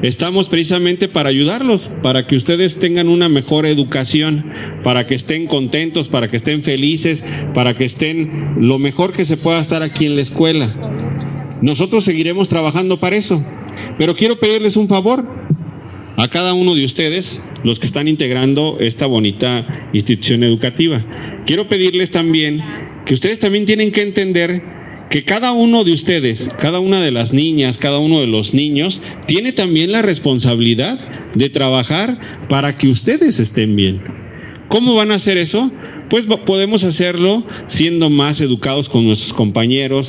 estamos precisamente para ayudarlos, para que ustedes tengan una mejor educación, para que estén contentos, para que estén felices, para que estén lo mejor que se pueda estar aquí en la escuela. Nosotros seguiremos trabajando para eso, pero quiero pedirles un favor a cada uno de ustedes, los que están integrando esta bonita institución educativa. Quiero pedirles también que ustedes también tienen que entender que cada uno de ustedes, cada una de las niñas, cada uno de los niños, tiene también la responsabilidad de trabajar para que ustedes estén bien. ¿Cómo van a hacer eso? Pues podemos hacerlo siendo más educados con nuestros compañeros,